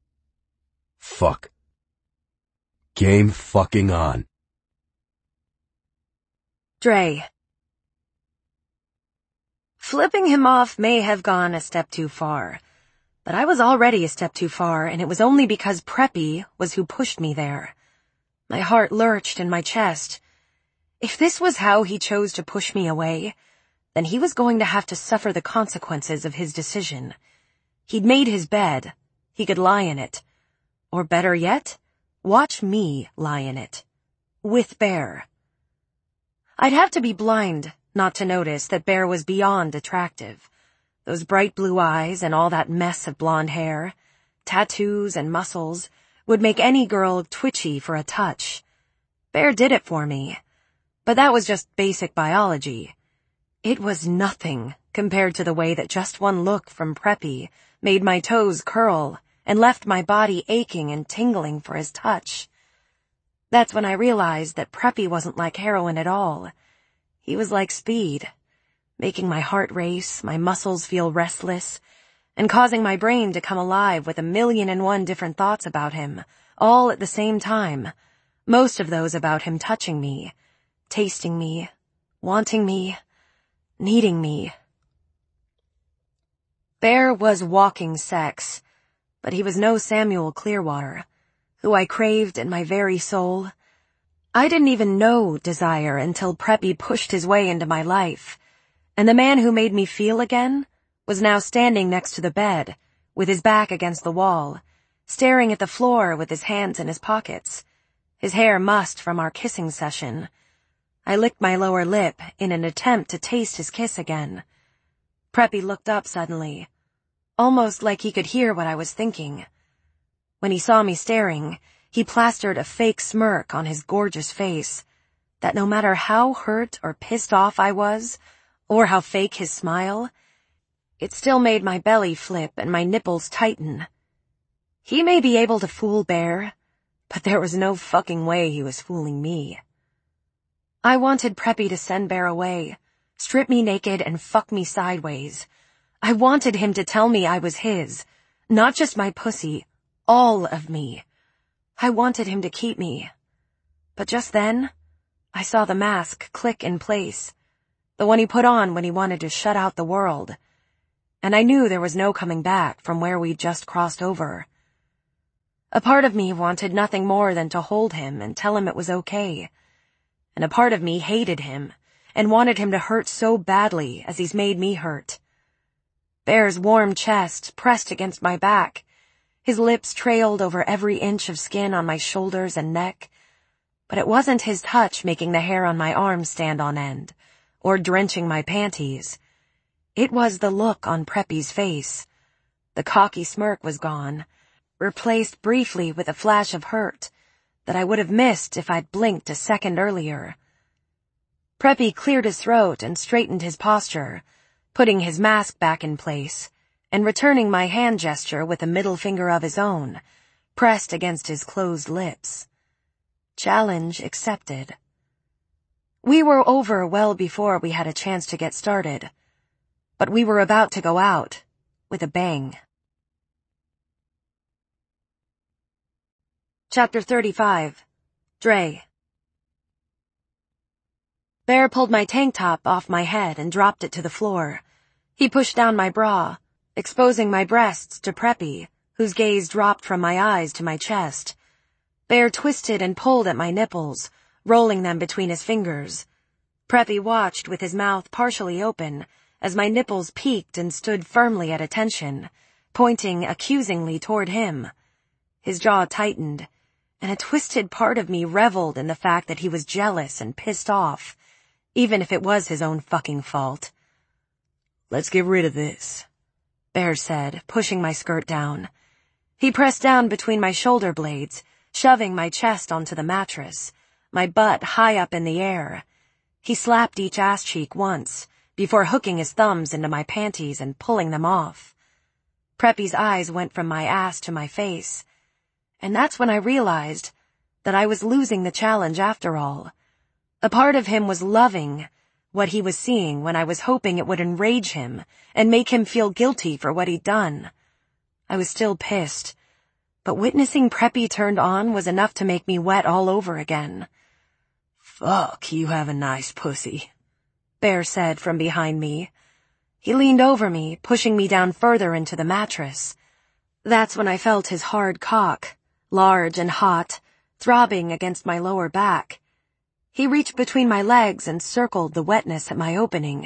[SPEAKER 2] Fuck. Game fucking on.
[SPEAKER 1] Dre. Flipping him off may have gone a step too far, But I was already a step too far, and it was only because Preppy was who pushed me there. My heart lurched in my chest. If this was how he chose to push me away, then he was going to have to suffer the consequences of his decision. He'd made his bed. He could lie in it. Or better yet, watch me lie in it. With Bear. I'd have to be blind not to notice that Bear was beyond attractive. Those bright blue eyes and all that mess of blonde hair, tattoos and muscles, would make any girl twitchy for a touch. Bear did it for me. But that was just basic biology. It was nothing compared to the way that just one look from Preppy made my toes curl and left my body aching and tingling for his touch. That's when I realized that Preppy wasn't like heroin at all. He was like speed, making my heart race, my muscles feel restless, and causing my brain to come alive with a million and one different thoughts about him, all at the same time, most of those about him touching me, tasting me, wanting me, needing me. Bear was walking sex, but he was no Samuel Clearwater, who I craved in my very soul. I didn't even know desire until Preppy pushed his way into my life, and the man who made me feel again was now standing next to the bed, with his back against the wall, staring at the floor with his hands in his pockets, his hair mussed from our kissing session. I licked my lower lip in an attempt to taste his kiss again. Preppy looked up suddenly, almost like he could hear what I was thinking. When he saw me staring, he plastered a fake smirk on his gorgeous face, that no matter how hurt or pissed off I was, or how fake his smile, it still made my belly flip and my nipples tighten. He may be able to fool Bear, but there was no fucking way he was fooling me. I wanted Preppy to send Bear away, strip me naked and fuck me sideways. I wanted him to tell me I was his, not just my pussy, all of me. I wanted him to keep me. But just then, I saw the mask click in place, the one he put on when he wanted to shut out the world, and I knew there was no coming back from where we'd just crossed over. A part of me wanted nothing more than to hold him and tell him it was okay, and a part of me hated him and wanted him to hurt so badly as he's made me hurt. Bear's warm chest pressed against my back. His lips trailed over every inch of skin on my shoulders and neck, but it wasn't his touch making the hair on my arms stand on end, or drenching my panties. It was the look on Preppy's face. The cocky smirk was gone, replaced briefly with a flash of hurt that I would have missed if I'd blinked a second earlier. Preppy cleared his throat and straightened his posture, putting his mask back in place, and returning my hand gesture with a middle finger of his own, pressed against his closed lips. Challenge accepted. We were over well before we had a chance to get started, but we were about to go out with a bang. Chapter thirty-five. Dre. Bear pulled my tank top off my head and dropped it to the floor. He pushed down my bra, exposing my breasts to Preppy, whose gaze dropped from my eyes to my chest. Bear twisted and pulled at my nipples, rolling them between his fingers. Preppy watched with his mouth partially open as my nipples peaked and stood firmly at attention, pointing accusingly toward him. His jaw tightened, and a twisted part of me reveled in the fact that he was jealous and pissed off, even if it was his own fucking fault. "Let's get rid of this," Bear said, pushing my skirt down. He pressed down between my shoulder blades, shoving my chest onto the mattress, my butt high up in the air. He slapped each ass cheek once, before hooking his thumbs into my panties and pulling them off. Preppy's eyes went from my ass to my face, and that's when I realized that I was losing the challenge after all. A part of him was loving what he was seeing when I was hoping it would enrage him and make him feel guilty for what he'd done. I was still pissed, but witnessing Preppy turned on was enough to make me wet all over again. "Fuck, you have a nice pussy," Bear said from behind me. He leaned over me, pushing me down further into the mattress, That's when I felt his hard cock, large and hot, throbbing against my lower back. He reached between my legs and circled the wetness at my opening.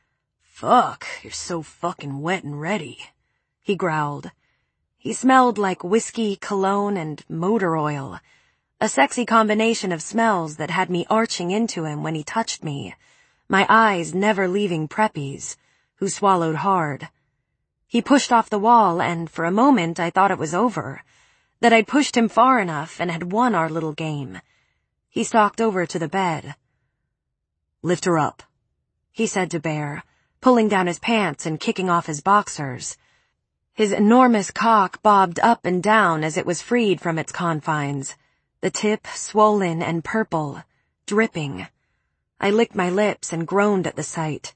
[SPEAKER 3] "Fuck, you're so fucking wet and ready,"
[SPEAKER 1] he growled. He smelled like whiskey, cologne, and motor oil, a sexy combination of smells that had me arching into him when he touched me, my eyes never leaving Preppy's, who swallowed hard. He pushed off the wall, and for a moment I thought it was over, that I'd pushed him far enough and had won our little game. He stalked over to the bed.
[SPEAKER 3] "Lift her up,"
[SPEAKER 1] he said to Bear, pulling down his pants and kicking off his boxers. His enormous cock bobbed up and down as it was freed from its confines, the tip swollen and purple, dripping. I licked my lips and groaned at the sight.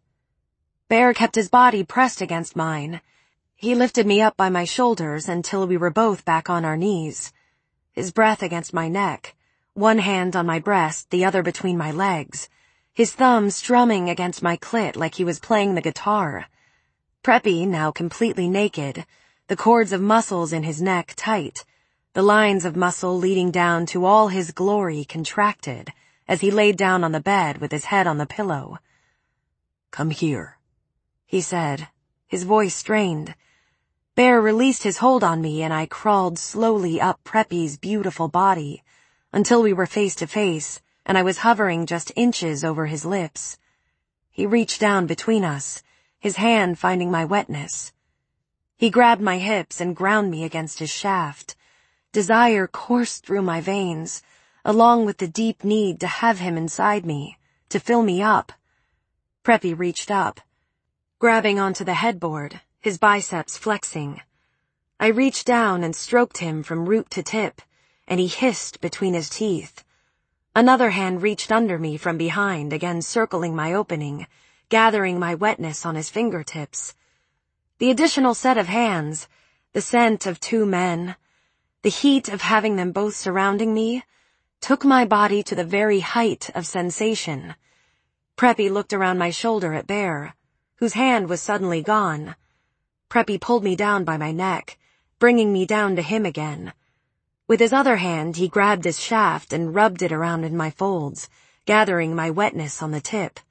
[SPEAKER 1] Bear kept his body pressed against mine. He lifted me up by my shoulders until we were both back on our knees, his breath against my neck, one hand on my breast, the other between my legs, his thumb strumming against my clit like he was playing the guitar. Preppy, now completely naked, the cords of muscles in his neck tight, the lines of muscle leading down to all his glory contracted as he laid down on the bed with his head on the pillow.
[SPEAKER 3] "Come here,"
[SPEAKER 1] he said, his voice strained. Bear released his hold on me and I crawled slowly up Preppy's beautiful body until we were face to face and I was hovering just inches over his lips. He reached down between us, his hand finding my wetness. He grabbed my hips and ground me against his shaft. Desire coursed through my veins, along with the deep need to have him inside me, to fill me up. Preppy reached up, grabbing onto the headboard, his biceps flexing. I reached down and stroked him from root to tip, and he hissed between his teeth. Another hand reached under me from behind, again circling my opening, gathering my wetness on his fingertips. The additional set of hands, the scent of two men, the heat of having them both surrounding me, took my body to the very height of sensation. Preppy looked around my shoulder at Bear, whose hand was suddenly gone. Preppy pulled me down by my neck, bringing me down to him again. With his other hand, he grabbed his shaft and rubbed it around in my folds, gathering my wetness on the tip.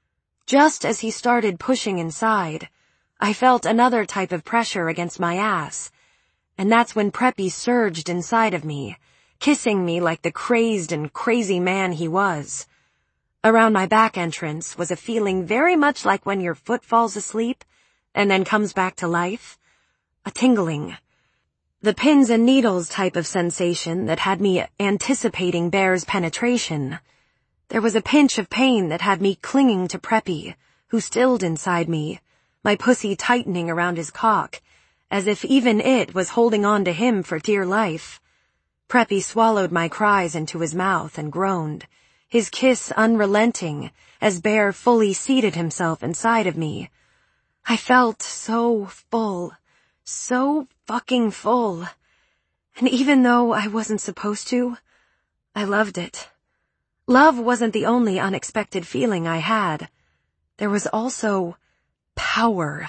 [SPEAKER 1] Just as he started pushing inside, I felt another type of pressure against my ass, and that's when Preppy surged inside of me, kissing me like the crazed and crazy man he was. Around my back entrance was a feeling very much like when your foot falls asleep and then comes back to life. A tingling. The pins and needles type of sensation that had me anticipating Bear's penetration. There was a pinch of pain that had me clinging to Preppy, who stilled inside me, my pussy tightening around his cock, as if even it was holding on to him for dear life. Preppy swallowed my cries into his mouth and groaned, his kiss unrelenting as Bear fully seated himself inside of me. I felt so full, so fucking full. And even though I wasn't supposed to, I loved it. Love wasn't the only unexpected feeling I had. There was also power.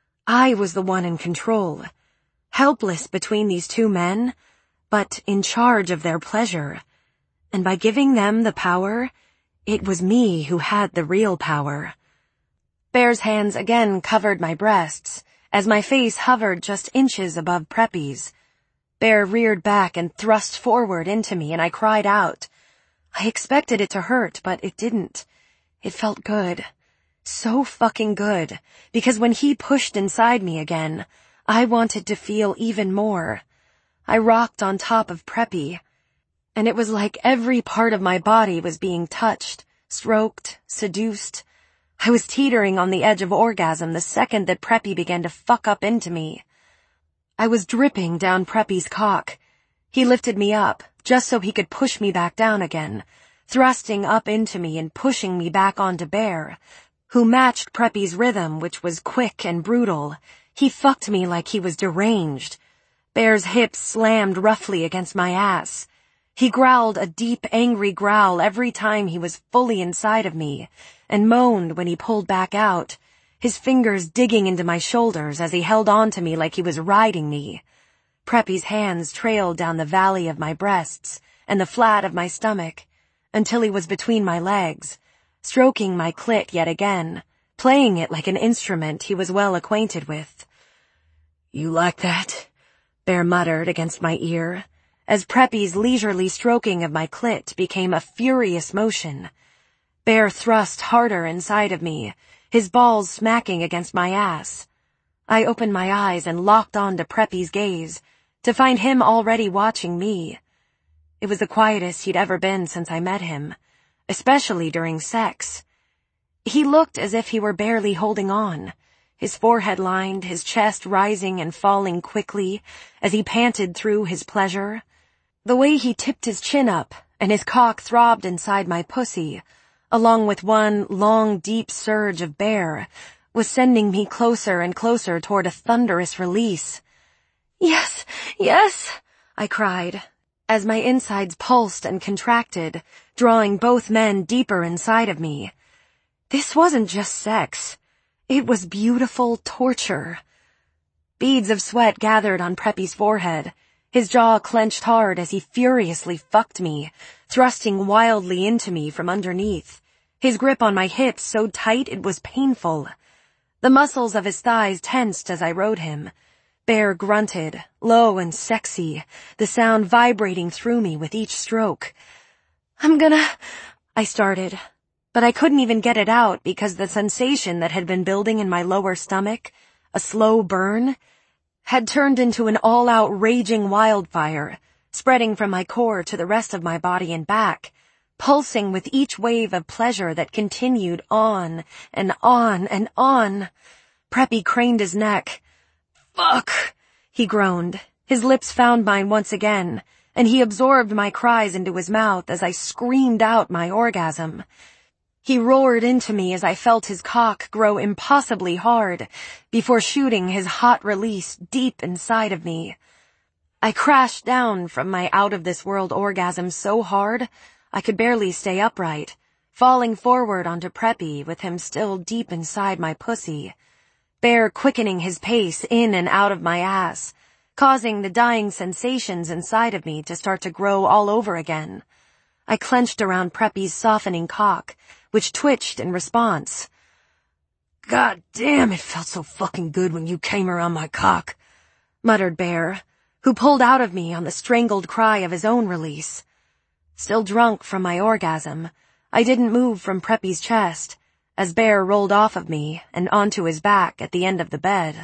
[SPEAKER 1] I was the one in control, helpless between these two men, but in charge of their pleasure. And by giving them the power, it was me who had the real power. Bear's hands again covered my breasts, as my face hovered just inches above Preppy's. Bear reared back and thrust forward into me, and I cried out. I expected it to hurt, but it didn't. It felt good. So fucking good, because when he pushed inside me again, I wanted to feel even more. I rocked on top of Preppy, and it was like every part of my body was being touched, stroked, seduced. I was teetering on the edge of orgasm the second that Preppy began to fuck up into me. I was dripping down Preppy's cock. He lifted me up, just so he could push me back down again, thrusting up into me and pushing me back onto Bear, who matched Preppy's rhythm, which was quick and brutal. He fucked me like he was deranged. Bear's hips slammed roughly against my ass. He growled a deep, angry growl every time he was fully inside of me, and moaned when he pulled back out, his fingers digging into my shoulders as he held on to me like he was riding me. Preppy's hands trailed down the valley of my breasts and the flat of my stomach, until he was between my legs, stroking my clit yet again, playing it like an instrument he was well acquainted with. "You like that?" Bear muttered against my ear, as Preppy's leisurely stroking of my clit became a furious motion. Bear thrust harder inside of me, his balls smacking against my ass. I opened my eyes and locked on to Preppy's gaze, to find him already watching me. It was the quietest he'd ever been since I met him, especially during sex. He looked as if he were barely holding on, his forehead lined, his chest rising and falling quickly as he panted through his pleasure. The way he tipped his chin up and his cock throbbed inside my pussy, along with one long, deep surge of Bear, was sending me closer and closer toward a thunderous release. "Yes, yes," I cried, as my insides pulsed and contracted, drawing both men deeper inside of me. This wasn't just sex. It was beautiful torture. Beads of sweat gathered on Preppy's forehead. His jaw clenched hard as he furiously fucked me, thrusting wildly into me from underneath, his grip on my hips so tight it was painful. The muscles of his thighs tensed as I rode him. Bear grunted, low and sexy, the sound vibrating through me with each stroke. "I'm gonna—" I started, but I couldn't even get it out because the sensation that had been building in my lower stomach, a slow burn, had turned into an all-out raging wildfire, spreading from my core to the rest of my body and back, pulsing with each wave of pleasure that continued on and on and on. Preppy craned his neck. "Fuck!" he groaned. His lips found mine once again, and he absorbed my cries into his mouth as I screamed out my orgasm. He roared into me as I felt his cock grow impossibly hard before shooting his hot release deep inside of me. I crashed down from my out-of-this-world orgasm so hard I could barely stay upright, falling forward onto Preppy with him still deep inside my pussy. Bear quickening his pace in and out of my ass, causing the dying sensations inside of me to start to grow all over again. I clenched around Preppy's softening cock, which twitched in response. "God damn, it felt so fucking good when you came around my cock," muttered Bear, who pulled out of me on the strangled cry of his own release. Still drunk from my orgasm, I didn't move from Preppy's chest, as Bear rolled off of me and onto his back at the end of the bed.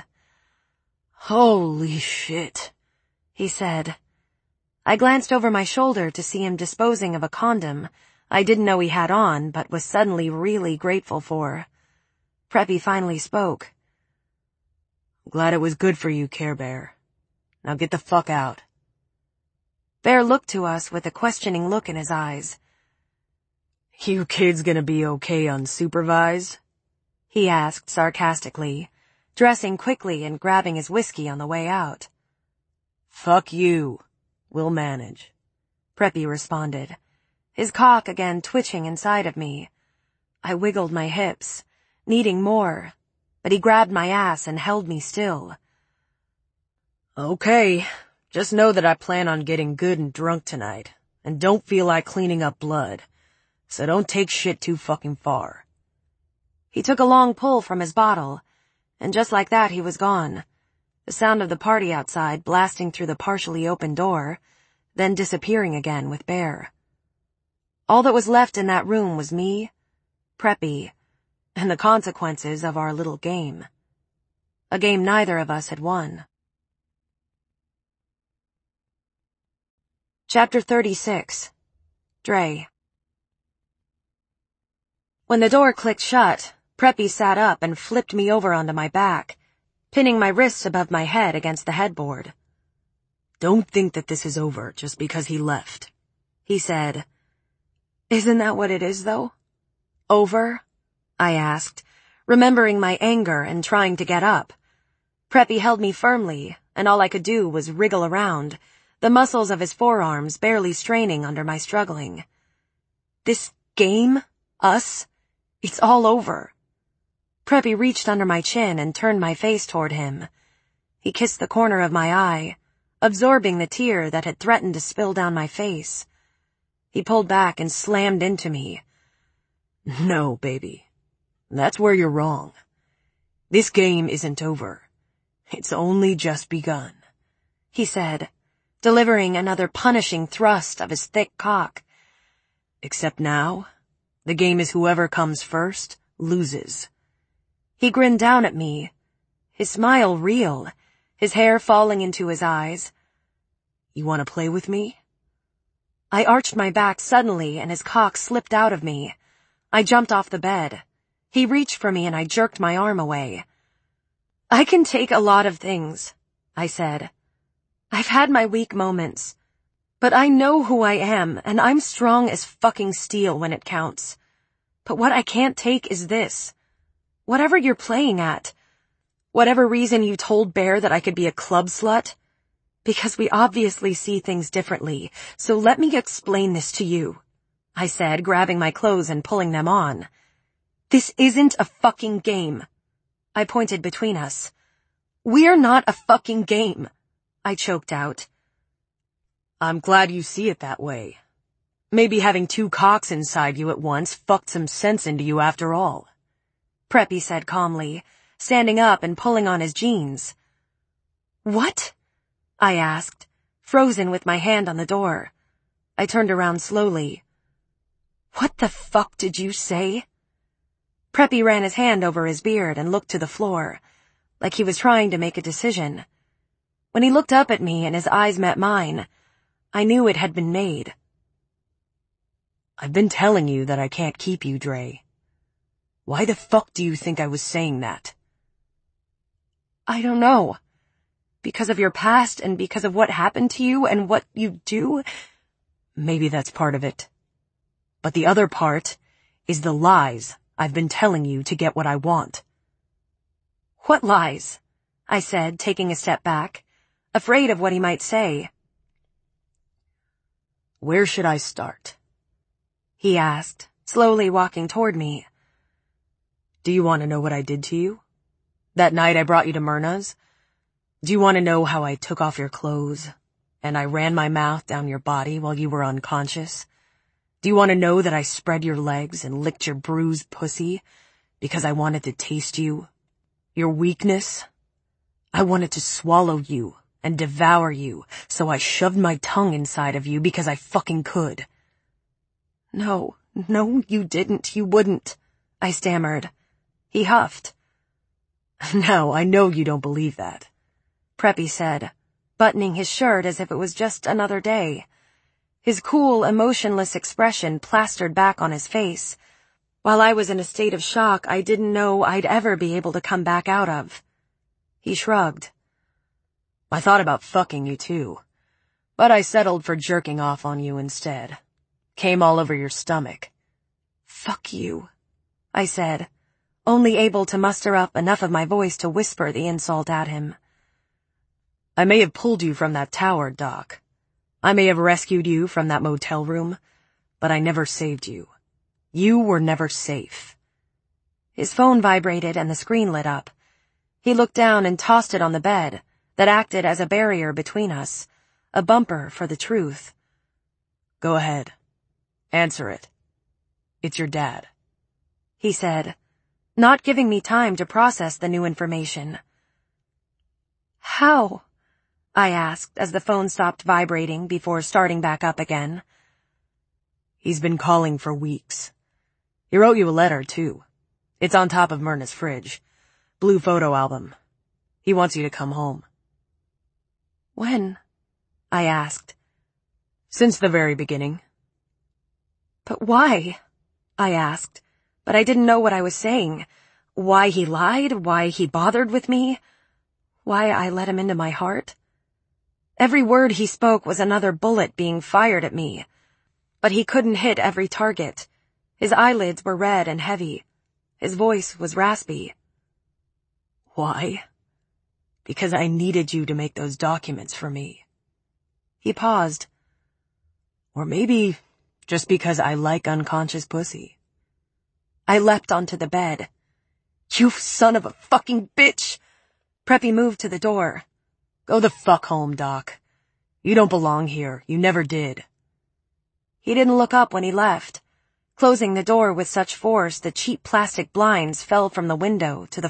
[SPEAKER 1] "Holy shit," he said. I glanced over my shoulder to see him disposing of a condom I didn't know he had on but was suddenly really grateful for. Preppy finally spoke. "Glad it was good for you, Care Bear. Now get the fuck out." Bear looked to us with a questioning look in his eyes. "You kids gonna be okay unsupervised?" he asked sarcastically, dressing quickly and grabbing his whiskey on the way out. "Fuck you. We'll manage," Preppy responded, his cock again twitching inside of me. I wiggled my hips, needing more, but he grabbed my ass and held me still. "Okay, just know that I plan on getting good and drunk tonight, and don't feel like cleaning up blood, so don't take shit too fucking far." He took a long pull from his bottle, and just like that he was gone, the sound of the party outside blasting through the partially open door, then disappearing again with Bear. All that was left in that room was me, Preppy, and the consequences of our little game. A game neither of us had won. Chapter thirty-six. Dre. When the door clicked shut, Preppy sat up and flipped me over onto my back, pinning my wrists above my head against the headboard. "Don't think that this is over just because he left," he said. "Isn't that what it is, though? Over?" I asked, remembering my anger and trying to get up. Preppy held me firmly, and all I could do was wriggle around, the muscles of his forearms barely straining under my struggling. "This game? Us? It's all over." Preppy reached under my chin and turned my face toward him. He kissed the corner of my eye, absorbing the tear that had threatened to spill down my face. He pulled back and slammed into me.
[SPEAKER 3] No, baby. That's where you're wrong. This game isn't over. It's only just begun,
[SPEAKER 1] he said, delivering another punishing thrust of his thick cock.
[SPEAKER 3] Except now, the game is whoever comes first loses.
[SPEAKER 1] He grinned down at me, his smile real, his hair falling into his eyes.
[SPEAKER 3] You want to play with me?
[SPEAKER 1] I arched my back suddenly and his cock slipped out of me. I jumped off the bed. He reached for me and I jerked my arm away. I can take a lot of things, I said. I've had my weak moments, but I know who I am and I'm strong as fucking steel when it counts. But what I can't take is this. Whatever you're playing at, whatever reason you told Bear that I could be a club slut, because we obviously see things differently, so let me explain this to you, I said, grabbing my clothes and pulling them on. This isn't a fucking game. I pointed between us. We're not a fucking game, I choked out.
[SPEAKER 3] I'm glad you see it that way. Maybe having two cocks inside you at once fucked some sense into you after all,
[SPEAKER 1] Preppy said calmly, standing up and pulling on his jeans. What? I asked, frozen with my hand on the door. I turned around slowly. What the fuck did you say? Preppy ran his hand over his beard and looked to the floor, like he was trying to make a decision. When he looked up at me and his eyes met mine, I knew it had been made.
[SPEAKER 3] I've been telling you that I can't keep you, Dre. Why the fuck do you think I was saying that?
[SPEAKER 1] I don't know. Because of your past and because of what happened to you and what you do?
[SPEAKER 3] Maybe that's part of it. But the other part is the lies I've been telling you to get what I want.
[SPEAKER 1] What lies? I said, taking a step back, afraid of what he might say.
[SPEAKER 3] Where should I start?
[SPEAKER 1] He asked, slowly walking toward me.
[SPEAKER 3] Do you want to know what I did to you? That night I brought you to Myrna's? Do you want to know how I took off your clothes, and I ran my mouth down your body while you were unconscious? Do you want to know that I spread your legs and licked your bruised pussy because I wanted to taste you? Your weakness? I wanted to swallow you and devour you, so I shoved my tongue inside of you because I fucking could.
[SPEAKER 1] No, no, you didn't, you wouldn't, I stammered. He huffed.
[SPEAKER 3] Now, I know you don't believe that,
[SPEAKER 1] Preppy said, buttoning his shirt as if it was just another day. His cool, emotionless expression plastered back on his face, while I was in a state of shock I didn't know I'd ever be able to come back out of. He shrugged.
[SPEAKER 3] I thought about fucking you too, but I settled for jerking off on you instead. Came all over your stomach.
[SPEAKER 1] Fuck you, I said, only able to muster up enough of my voice to whisper the insult at him.
[SPEAKER 3] I may have pulled you from that tower, Doc. I may have rescued you from that motel room, but I never saved you. You were never safe.
[SPEAKER 1] His phone vibrated and the screen lit up. He looked down and tossed it on the bed that acted as a barrier between us, a bumper for the truth.
[SPEAKER 3] Go ahead. Answer it. It's your dad,
[SPEAKER 1] he said, not giving me time to process the new information. How? I asked as the phone stopped vibrating before starting back up again.
[SPEAKER 3] He's been calling for weeks. He wrote you a letter, too. It's on top of Myrna's fridge. Blue photo album. He wants you to come home.
[SPEAKER 1] When? I asked.
[SPEAKER 3] Since the very beginning.
[SPEAKER 1] But why? I asked, but I didn't know what I was saying. Why he lied? Why he bothered with me? Why I let him into my heart? Every word he spoke was another bullet being fired at me. But he couldn't hit every target. His eyelids were red and heavy. His voice was raspy.
[SPEAKER 3] Why? Because I needed you to make those documents for me.
[SPEAKER 1] He paused.
[SPEAKER 3] Or maybe just because I like unconscious pussy.
[SPEAKER 1] I leapt onto the bed. You son of a fucking bitch! Preppy moved to the door.
[SPEAKER 3] Go the fuck home, Doc. You don't belong here. You never did.
[SPEAKER 1] He didn't look up when he left, closing the door with such force the cheap plastic blinds fell from the window to the